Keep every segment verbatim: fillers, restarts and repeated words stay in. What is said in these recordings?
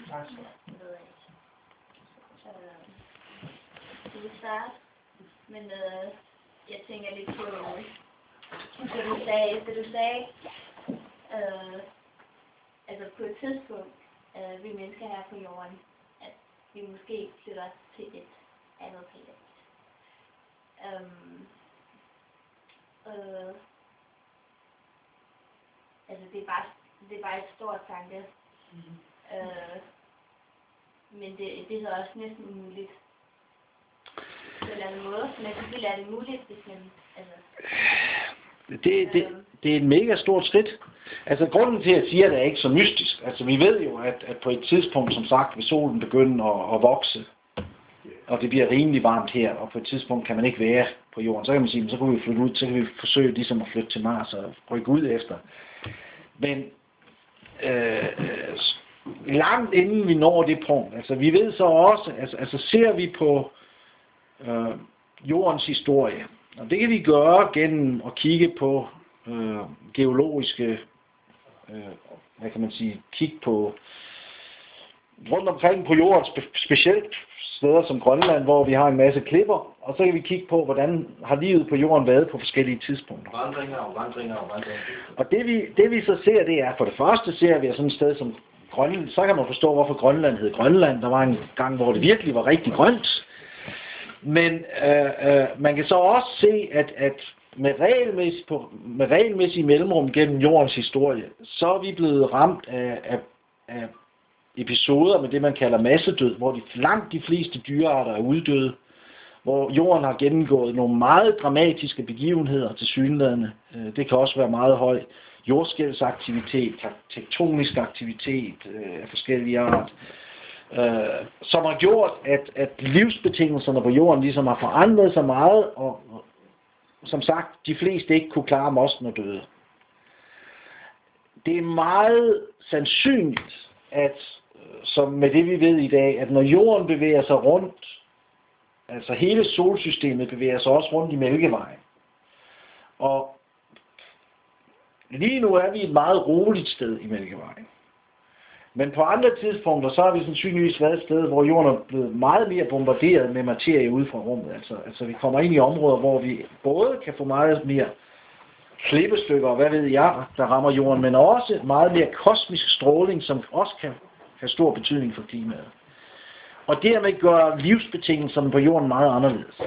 ved jeg ikke. Øh, du vil starte, men øh, jeg tænker lidt på, det du sagde, det du sagde, øh, altså på et tidspunkt, øh, vi mennesker her på jorden, at vi måske flytter til et andet planet. Um, øh, altså det er bare, det er bare et stort tanke. Mm. Øh, men det, det er også næsten umuligt. På en eller anden måde, men selvfølgelig er det muligt, hvis man, altså... Det, det, det er et mega stort skridt. Altså grunden til at sige, at det er ikke så mystisk. Altså vi ved jo, at, at på et tidspunkt, som sagt, vil solen begynde at, at vokse, og det bliver rimelig varmt her, og på et tidspunkt kan man ikke være på jorden. Så kan man sige, så kan vi flytte ud, så kan vi forsøge ligesom at flytte til Mars og rykke ud efter. Men øh, langt inden vi når det punkt, altså vi ved så også, altså, altså ser vi på øh, jordens historie, og det kan vi gøre gennem at kigge på øh, geologiske, øh, hvad kan man sige, kigge på rundt omkring på jorden, spe, specielt steder som Grønland, hvor vi har en masse klipper, og så kan vi kigge på, hvordan har livet på jorden været på forskellige tidspunkter. Vandringer og vandringer og vandringer. Og det vi, det vi så ser, det er, for det første ser vi sådan et sted som Grønland, så kan man forstå, hvorfor Grønland hed Grønland. Der var en gang, hvor det virkelig var rigtig grønt. Men øh, øh, man kan så også se, at, at med, regelmæssigt, på, med regelmæssige mellemrum gennem jordens historie, så er vi blevet ramt af, af, af episoder med det, man kalder massedød, hvor de, langt de fleste dyrearter er uddøde, hvor jorden har gennemgået nogle meget dramatiske begivenheder til synlædende. Det kan også være meget høj jordskælvsaktivitet, tektonisk aktivitet øh, af forskellige art, øh, som har gjort, at, at livsbetingelserne på jorden ligesom har forandret sig meget, og, og som sagt, de fleste ikke kunne klare mosten og døde. Det er meget sandsynligt, at som med det vi ved i dag, at når jorden bevæger sig rundt, altså hele solsystemet bevæger sig også rundt i Mælkevejen. Og lige nu er vi et meget roligt sted i Mælkevejen. Men på andre tidspunkter, så har vi sandsynligvis været et sted, hvor jorden er blevet meget mere bombarderet med materie ude fra rummet. Altså, altså vi kommer ind i områder, hvor vi både kan få meget mere klippestykker, og hvad ved jeg, der rammer jorden, men også meget mere kosmisk stråling, som også kan have stor betydning for klimaet. Og dermed gør livsbetingelserne på jorden meget anderledes.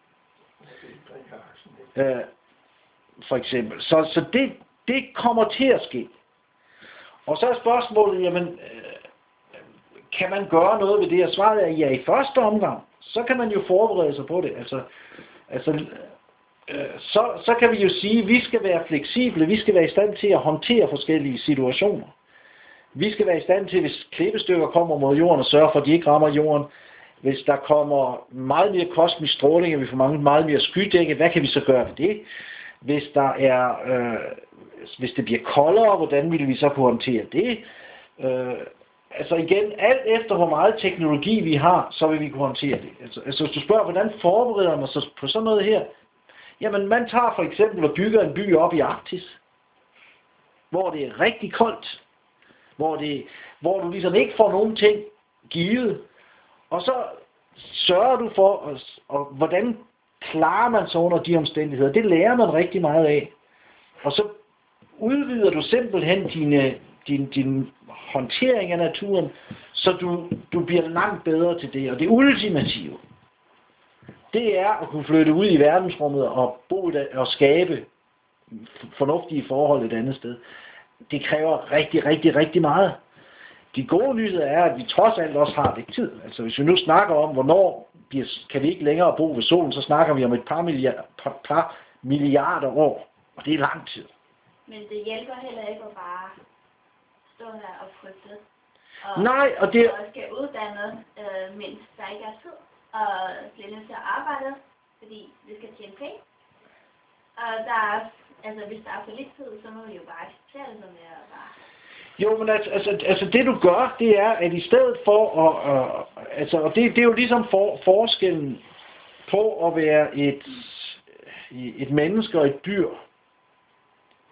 Øh, for eksempel. Så, så det, det kommer til at ske. Og så er spørgsmålet, jamen, øh, kan man gøre noget ved det? Og svaret er, ja, i første omgang, så kan man jo forberede sig på det. Altså, altså øh, så, så kan vi jo sige, at vi skal være fleksible, vi skal være i stand til at håndtere forskellige situationer. Vi skal være i stand til, hvis klippestykker kommer mod jorden, og sørge for, at de ikke rammer jorden. Hvis der kommer meget mere kosmisk stråling, og vi får mange, meget mere skydække, hvad kan vi så gøre ved det? Hvis der er, øh, hvis det bliver koldere, hvordan vil vi så kunne håndtere det? Øh, altså igen, alt efter hvor meget teknologi vi har, så vil vi kunne håndtere det. Altså, altså hvis du spørger, hvordan forbereder man sig på sådan noget her? Jamen man tager for eksempel og bygger en by op i Arktis, hvor det er rigtig koldt. Hvor, det, hvor du ligesom ikke får nogen ting givet, og så sørger du for, og, og hvordan klarer man sig under de omstændigheder. Det lærer man rigtig meget af. Og så udvider du simpelthen dine, din, din håndtering af naturen, så du, du bliver langt bedre til det. Og det ultimative, det er at kunne flytte ud i verdensrummet og bo der, og skabe fornuftige forhold et andet sted. Det kræver rigtig, rigtig, rigtig meget. De gode nyheder er, at vi trods alt også har lidt tid. Altså hvis vi nu snakker om, hvornår kan vi ikke længere bo ved solen, så snakker vi om et par milliarder, par, par milliarder år. Og det er lang tid. Men det hjælper heller ikke at bare stå her og frygte. Og, Nej, og det... og skal uddanne, øh, mens der ikke er tid. Og bliver nødt til at arbejde, fordi vi skal tjene penge. Og der er, altså hvis der er for lidt tid, så må vi jo bare acceptere det, som det er bare... Jo, men altså, altså, altså det du gør, det er, at i stedet for at... Uh, altså, og det, det er jo ligesom for, forskellen på at være et, et menneske og et dyr.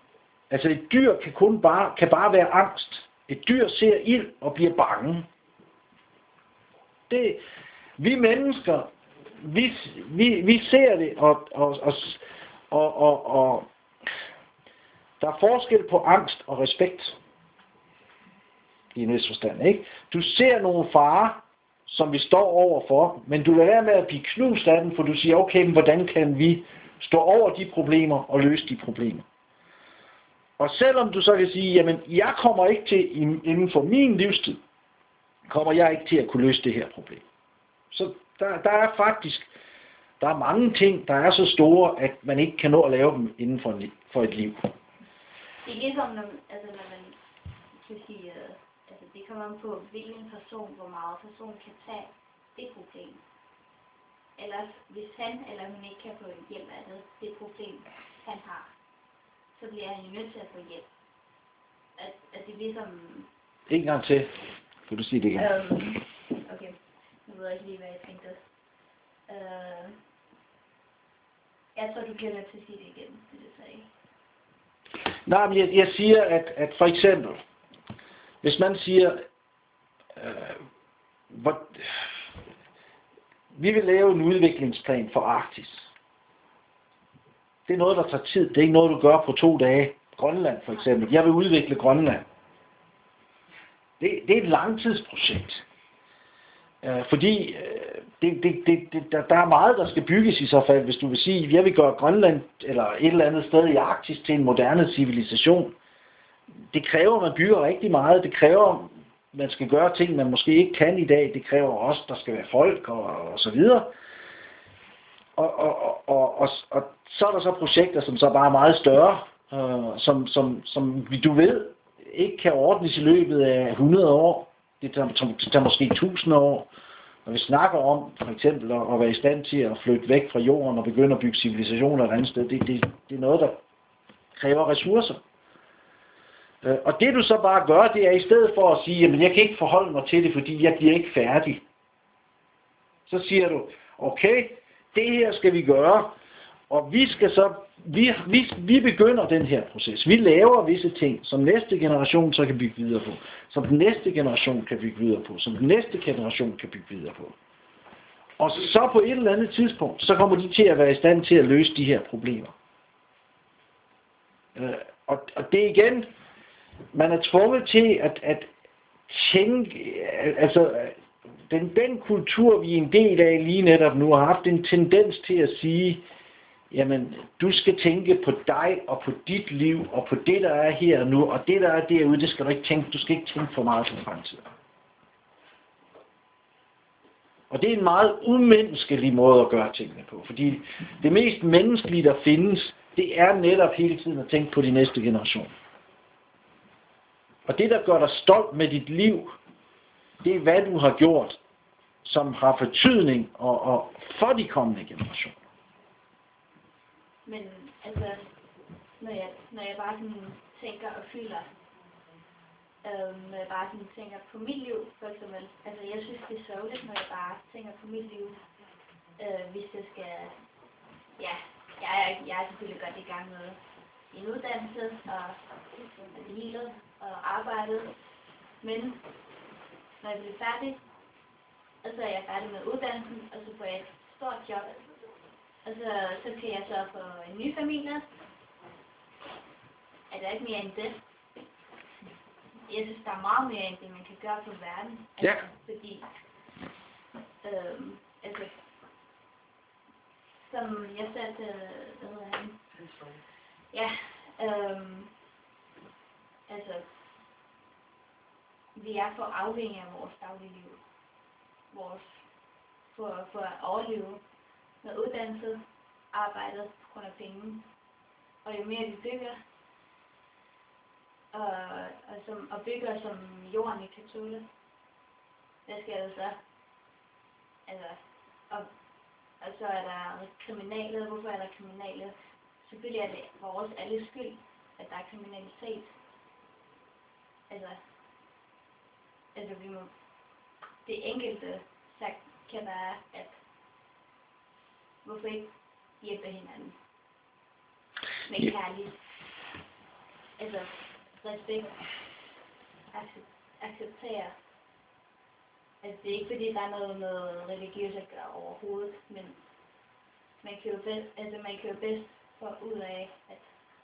Altså et dyr kan kun bare, kan bare være angst. Et dyr ser ild og bliver bange. Det, vi mennesker, vi, vi, vi ser det, og, og, og, og, og, og der er forskel på angst og respekt. I en vis forstand, ikke? Du ser nogle farer, som vi står overfor, men du lader være med at blive knust af den, for du siger, okay, men hvordan kan vi stå over de problemer og løse de problemer? Og selvom du så kan sige, jamen, jeg kommer ikke til, inden for min livstid, kommer jeg ikke til at kunne løse det her problem. Så der, der er faktisk, der er mange ting, der er så store, at man ikke kan nå at lave dem inden for, en, for et liv. Det er ligesom, når, altså, når man kan sige, uh, altså, det kommer an på, hvilken person, hvor meget person kan tage det problem. Ellers, hvis han eller hun ikke kan få hjælp af det, det problem, han har, så bliver han jo nødt til at få hjælp. At, at det er ligesom... En gang til. Kan du sige det igen? Um, okay. Nu ved jeg ikke lige, hvad jeg tænkte. Uh, jeg tror, du bliver nødt til at sige det igen, det du sagde. Nej, men jeg, jeg siger, at, at for eksempel, hvis man siger, øh, hvor, vi vil lave en udviklingsplan for Arktis. Det er noget, der tager tid. Det er ikke noget, du gør på to dage. Grønland for eksempel. Jeg vil udvikle Grønland. Det, det er et langtidsprojekt. Øh, fordi øh, det, det, det, det, der, der er meget, der skal bygges i så fald, hvis du vil sige, at jeg vil gøre Grønland eller et eller andet sted i Arktis til en moderne civilisation. Det kræver, at man bygger rigtig meget. Det kræver, at man skal gøre ting, man måske ikke kan i dag. Det kræver også, at der skal være folk og, og så videre. Og, og, og, og, og så er der så projekter, som så bare er meget større, øh, som, som, som du ved, ikke kan ordnes i løbet af hundrede år. Det tager, det tager måske tusind år. Når vi snakker om for eksempel at, at være i stand til at flytte væk fra jorden og begynde at bygge civilisationer et andet sted, det, det, det er noget, der kræver ressourcer. Øh, og det du så bare gør, det er i stedet for at sige, jamen jeg kan ikke forholde mig til det, fordi jeg bliver ikke færdig. Så siger du, okay, det her skal vi gøre, og vi skal så, vi, vi, vi begynder den her proces. Vi laver visse ting, som næste generation så kan bygge videre på, som den næste generation kan bygge videre på, som den næste generation kan bygge videre på. Og så på et eller andet tidspunkt, så kommer de til at være i stand til at løse de her problemer. Og, og det er igen, man er tvunget til at, at tænke, altså den, den kultur, vi er en del af lige netop nu, har haft en tendens til at sige, jamen, du skal tænke på dig og på dit liv og på det, der er her nu, og det, der er derude, det skal du ikke tænke, du skal ikke tænke for meget på fremtiden. Og det er en meget umenneskelig måde at gøre tingene på, fordi det mest menneskelige, der findes, det er netop hele tiden at tænke på de næste generation. Og det, der gør dig stolt med dit liv, det er, hvad du har gjort, som har betydning og, og for de kommende generationer. Men altså, når jeg, når jeg bare sådan tænker og føler, øh, når jeg bare sådan tænker på mit liv, for eksempel, altså jeg synes, det er sørgeligt, når jeg bare tænker på mit liv, øh, hvis jeg skal, ja, jeg er, jeg er selvfølgelig godt i gang med en uddannelse, og det hele, og arbejdet, men når jeg bliver færdig, og så er jeg færdig med uddannelsen, og så får jeg et stort job, og så, så kan jeg så få en ny familie. Er der ikke mere end det? Jeg synes, der er meget mere end det, man kan gøre på verden. Altså, ja. Fordi, øhm, altså, som jeg satte, hvad hedder han? Ja, øhm, altså, vi er for afhængige af vores dagligliv. Vores, for, for at overleve med uddannelse, arbejdet på grund af penge. Og jo mere vi bygger, og, og, som, og bygger som jorden ikke kan tåle, hvad skal der så? Altså, og, og så er der kriminelle. Hvorfor er der kriminelle? Selvfølgelig er det vores alles skyld, at der er kriminalitet. Altså, altså vi må, det enkelte sagt kan være, at hvorfor ikke hjælpe hinanden med kærlighed, altså respekt, accept, acceptere Altså, det er ikke fordi, der er noget, noget religiøst at gøre overhovedet, men man kan jo bedst, altså, man kan jo bedst få ud af, at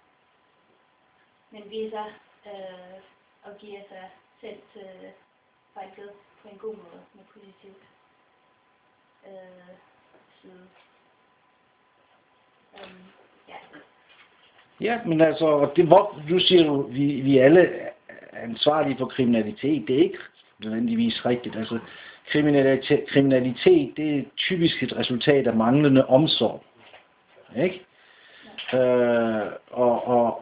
man viser øh, og giver sig selv til folket på en god måde, med positivt øh, side. Um, ja. Ja, men altså, og det, hvor, du siger jo, vi, vi alle er ansvarlige for kriminalitet. Det er ikke nødvendigvis rigtigt. Altså, kriminalitet, kriminalitet, det er typisk et resultat af manglende omsorg. Ikke? Ja. Øh, og, og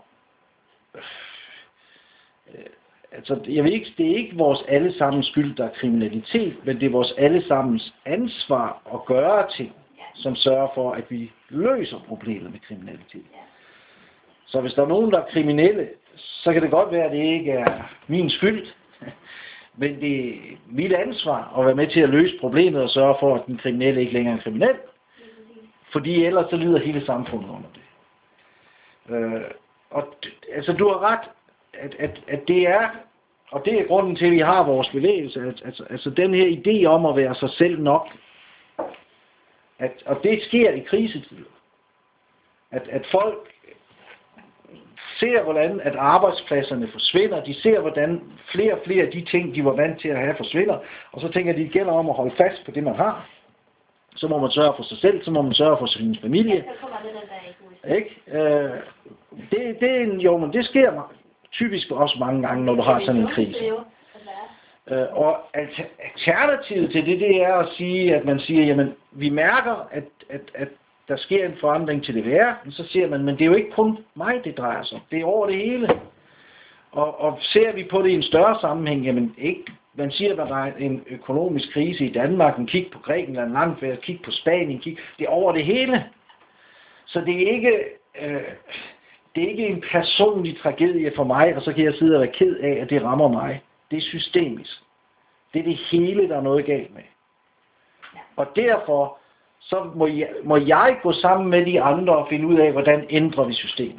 øh, altså, jeg ved ikke, det er ikke vores allesammens skyld, der er kriminalitet, men det er vores allesammens ansvar at gøre ting, som sørger for, at vi løser problemet med kriminalitet. Så hvis der er nogen, der er kriminelle, så kan det godt være, at det ikke er min skyld, men det er mit ansvar at være med til at løse problemet og sørge for, at den kriminelle ikke længere er kriminel, fordi ellers så lider hele samfundet under det. Øh, og altså, du har ret, at, at, at det er, og det er grunden til, at vi har vores bevægelse, at, altså, altså den her idé om at være sig selv nok, at, og det sker i krisetider, at, at folk ser, hvordan at arbejdspladserne forsvinder, de ser, hvordan flere og flere af de ting, de var vant til at have, forsvinder, og så tænker de, det gælder om at holde fast på det, man har. Så må man sørge for sig selv, så må man sørge for sin familie. Ikke? Øh, det, det, jo, men det sker typisk også mange gange, når du har sådan en krise. Øh, og alternativet til det, det er at sige, at man siger, jamen, vi mærker, at, at, at der sker en forandring til det værre, men så siger man, men det er jo ikke kun mig, det drejer sig om. Det er over det hele. Og, og ser vi på det i en større sammenhæng, jamen ikke, man siger, at der er en økonomisk krise i Danmark, man kigger på Grækenland, langt kigger på Spanien, kig, det er over det hele. Så det er ikke, øh, det er ikke en personlig tragedie for mig, og så kan jeg sidde og være ked af, at det rammer mig. Det er systemisk. Det er det hele, der er noget galt med. Og derfor så må jeg, må jeg gå sammen med de andre og finde ud af, hvordan ændrer vi systemet.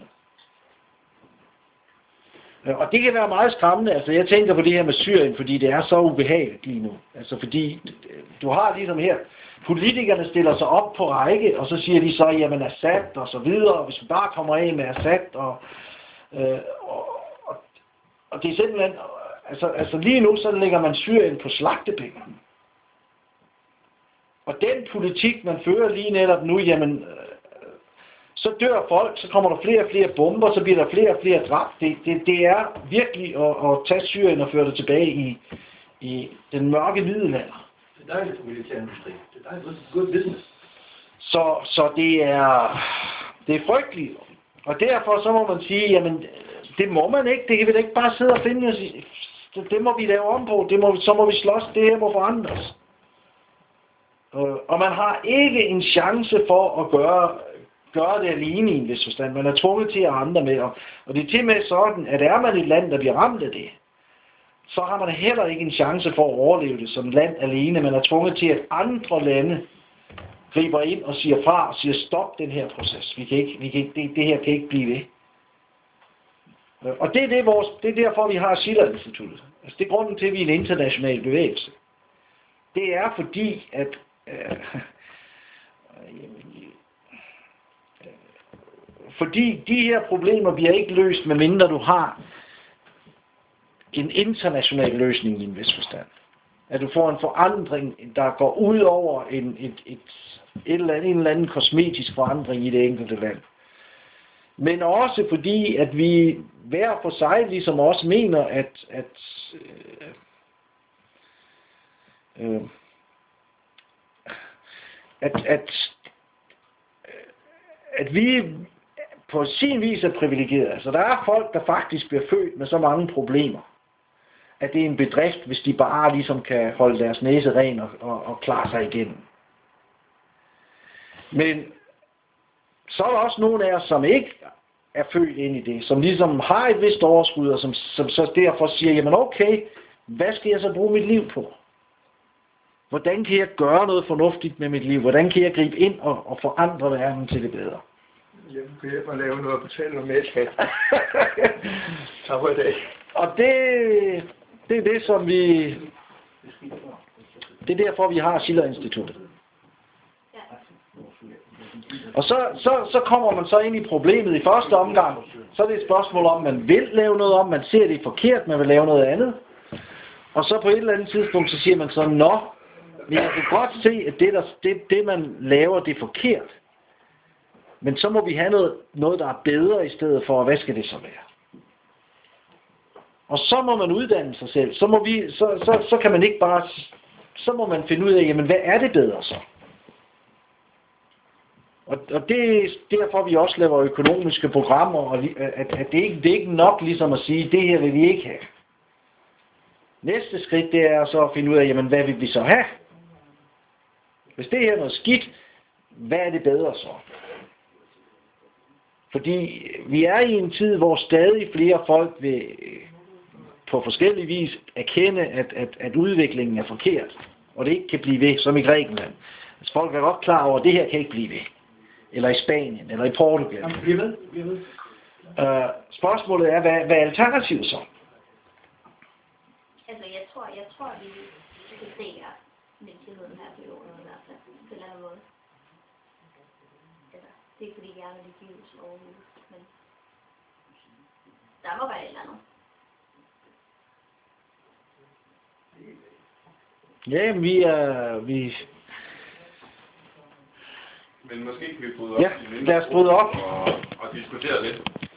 Og det kan være meget skræmmende. Altså, jeg tænker på det her med Syrien, fordi det er så ubehageligt lige nu. Altså, fordi du har ligesom her, politikerne stiller sig op på række, og så siger de så, jamen Assad og så videre, og hvis vi bare kommer af med Assad, og, øh, og, og, og det er simpelthen, altså, altså lige nu, så lægger man Syrien på slagtepenge. Og den politik, man fører lige netop nu, jamen, øh, så dør folk, så kommer der flere og flere bomber, så bliver der flere og flere dræbt. Det, det, det er virkelig at, at tage Syrien og føre det tilbage i, i den mørke middelalder. Det er dejligt for militærindustri. Det er dejligt. Good business. Så, så det er, det er frygteligt. Og derfor så må man sige, jamen, det må man ikke. Det kan vi da ikke bare sidde og finde os i. Det, det må vi lave om på. Det må, så må vi slås. Det her må forandres. Og man har ikke en chance for at gøre, gøre det alene i en vis forstand. Man er tvunget til at have andre med. Og det er til med sådan, at er man et land, der bliver ramt af det, så har man heller ikke en chance for at overleve det som land alene. Man er tvunget til, at andre lande griber ind og siger fra og siger, stop den her proces. Vi kan ikke, vi kan ikke, det, det her kan ikke blive ved. Og det er, det, vores, det er derfor, vi har Schiller-instituttet. Altså, det er grunden til, at vi er en international bevægelse. Det er fordi, at øh, fordi de her problemer bliver ikke løst, medmindre du har en international løsning i en vis forstand. At du får en forandring, der går ud over en, et, et, et eller andet, en eller anden kosmetisk forandring i det enkelte land. Men også fordi, at vi hver for sig ligesom også mener, at, at øh, øh, At, at, at vi på sin vis er privilegerede. Altså, der er folk, der faktisk bliver født med så mange problemer, at det er en bedrift, hvis de bare ligesom kan holde deres næse ren og, og, og klare sig igennem. Men så er der også nogle af os, som ikke er født ind i det, som ligesom har et vist overskud, og som, som så derfor siger, jamen okay, hvad skal jeg så bruge mit liv på? Hvordan kan jeg gøre noget fornuftigt med mit liv? Hvordan kan jeg gribe ind og, og forandre verden til det bedre? Jeg kan hjælpe at lave noget og betale noget mere skat. Tak for i dag. Og det, det er det, som vi Det er derfor, vi har Schiller-instituttet. Ja. Og så, så, så kommer man så ind i problemet i første omgang. Så er det et spørgsmål om, man vil lave noget om, man ser det forkert, man vil lave noget andet. Og så på et eller andet tidspunkt, så siger man så, nå, men jeg kan godt se, at det, der, det, det man laver, det er forkert. Men så må vi have noget, noget, der er bedre i stedet for, hvad skal det så være? Og så må man uddanne sig selv. Så, må vi, så, så, så kan man ikke bare, så må man finde ud af, jamen hvad er det bedre så? Og, og det er derfor, vi også laver økonomiske programmer, og at, at det, ikke, det er ikke nok ligesom at sige, det her vil vi ikke have. Næste skridt, det er så at finde ud af, jamen hvad vil vi så have? Hvis det her er noget skidt, hvad er det bedre så? Fordi vi er i en tid, hvor stadig flere folk vil på forskellige vis erkende, at, at, at udviklingen er forkert, og det ikke kan blive ved, som i Grækenland. Altså folk er godt klar over, at det her kan ikke blive ved. Eller i Spanien, eller i Portugal. Jamen, bliv ved, bliv ved. Uh, spørgsmålet er, hvad, hvad er alternativet så? Altså, jeg tror, jeg tror, vi skal se her menneskeheden her på jorden i hvert fald, på en eller anden måde. Altså, det er ikke fordi, jeg er religiøs overhovedet, men der må være et eller andet. Ja, vi er... Vi... Men måske kan vi bryde op Ja, i mindre lad os bryde op. og, og diskutere lidt.